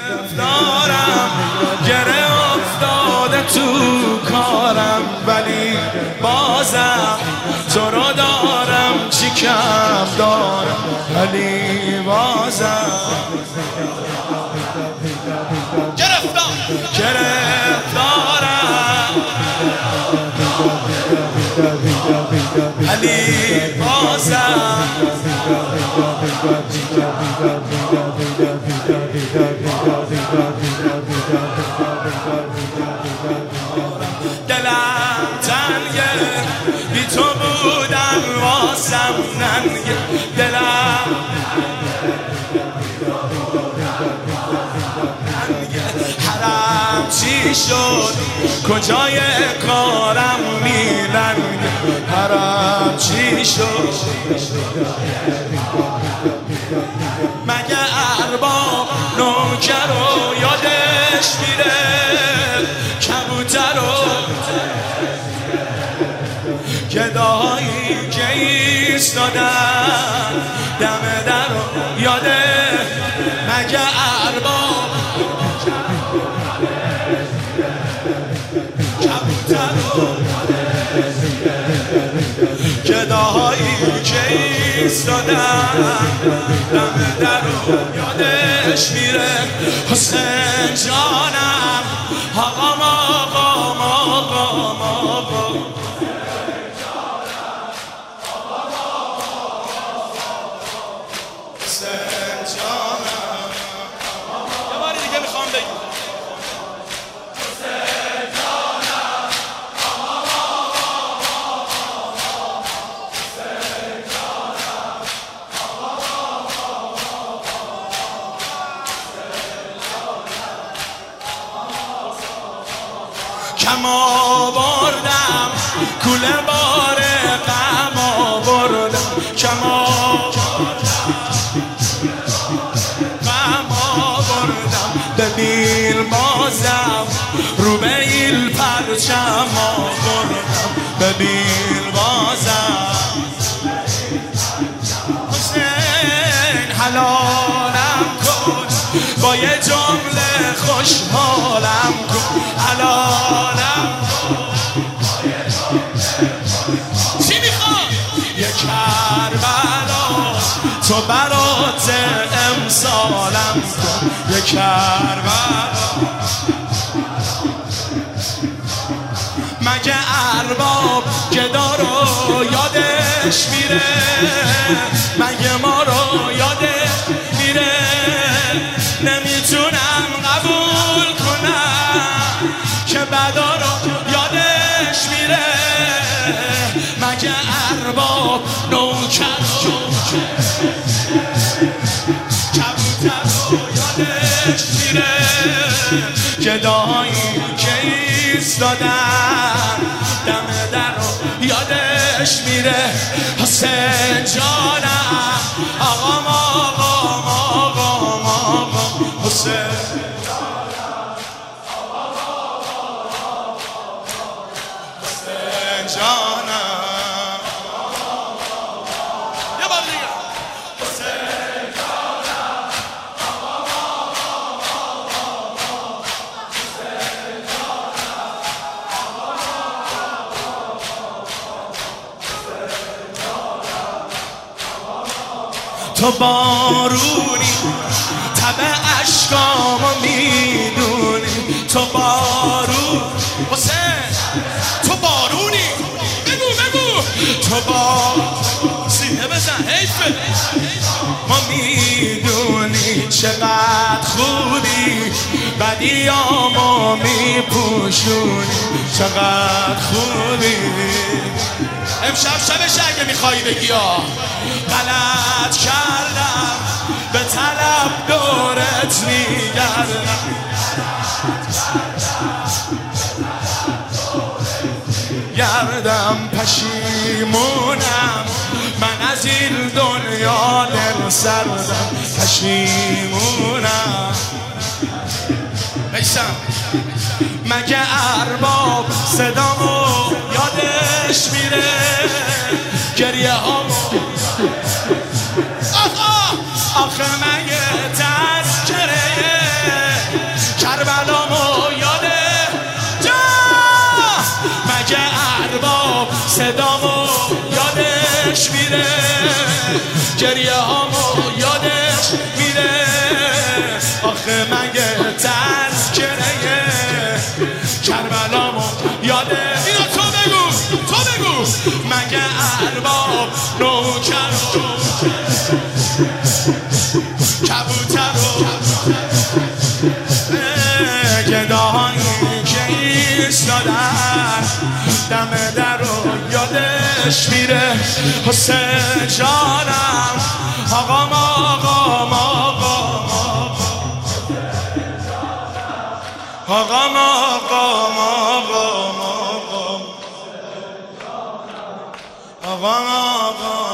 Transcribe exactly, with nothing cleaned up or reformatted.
گرفتارم گره افتاده تو کارم، ولی بازم تو رو دارم، چی کم دارم ولی بازم گرفتار گرفتارم ولی بازم دلم تنگه، بی تو بودن واسم ننگه، دلم حرم چی شد کجای کارم میلنگه، حرم چی شد مگه ارباب نوکر رو یادش میره، کبوتر رو گدایی که ایستادن دم در رو یاده، مگه ارباب کبوتر رو گدایی که ایستادن دم در رو یادش میره. حسین جانم آقام آقام آقام آقام حسین جانم، یه باری دیگه میخوام بگم حسین جانم حسین جانم کم آوردم کوله بار غم آوردم، کم غم آوردم، ببین بازم رو به این پرچم آوردم، ببین بازم حسین حلالم کن، با یه جمله خوشحالم کن، حلالم چی میخوام؟ یه کربلا تو برات امسالم کن، یه کربلا مگه ارباب گدا رو یادش میره، مگه ما رو یادش میره، نمیتونم قبول کنم که بدا رو یادش میره، مگه ارباب نوکر رو کبوتر رو یادش میره، گدایی که ایستادن دم در رو یادش میره. حسین جانم آقام آقام آقام آقام حسین حسین جانم یه بار دیگه حسین جانم حسین جانم تو بارونی تب اشکامو میدونی، تو بارون حسین تو بارونی، بگو بگو تو بارون سینه بزن حیفه، ما میدونی چقدر خوبی بدیامو میپوشونی، چقدر خوبی امشب شبش اگه میخوایی بگی ها غلط کردم به طلب دورت میگردم، گردم پشیمونم من از این دنیا دل سردم، پشیمونم بیسم مگه ارباب صدامو یادش میره، گریه هامو آخه آخه مگه تذکره گریه هامو یادش میره آخه مگه تذکره کربلامو یاده اینو تو بگو تو بگو مگه ارباب نوکر و کبوتر و گداهایی که ایستادن دم در رو یادش میره حسین جانم آقام آقام آقام آقام آقام آقام آقام آقام